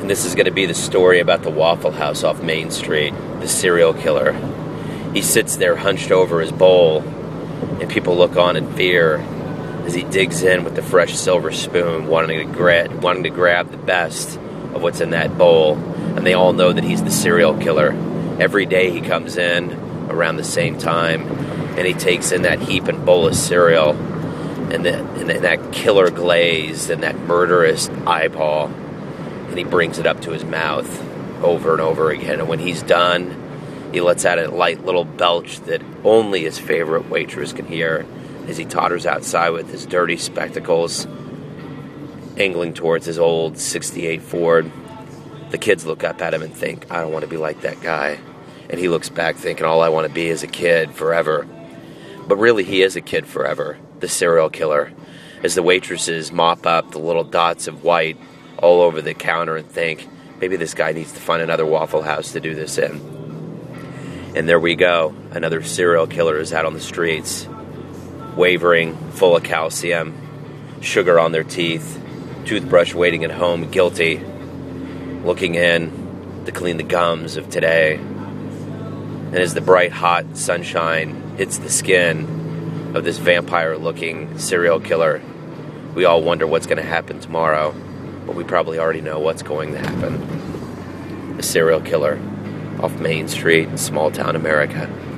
And this is going to be the story about the Waffle House off Main Street, the serial killer. He sits there hunched over his bowl, and people look on in fear as he digs in with the fresh silver spoon, wanting to grab the best of what's in that bowl. And they all know that he's the serial killer. Every day he comes in around the same time, and he takes in that heap and bowl of cereal, and that killer glaze, and that murderous eyeball, and he brings it up to his mouth over and over again. And when he's done, he lets out a light little belch that only his favorite waitress can hear as he totters outside with his dirty spectacles, angling towards his old 68 Ford. The kids look up at him and think, I don't want to be like that guy. And he looks back thinking, all I want to be is a kid forever. But really, he is a kid forever, the serial killer, as the waitresses mop up the little dots of white all over the counter and think, maybe this guy needs to find another Waffle House to do this in. And there we go. Another serial killer is out on the streets, wavering, full of calcium, sugar on their teeth, toothbrush waiting at home, guilty, looking in to clean the gums of today. And as the bright, hot sunshine hits the skin of this vampire-looking serial killer, we all wonder what's going to happen tomorrow, but we probably already know what's going to happen. A serial killer off Main Street in small-town America.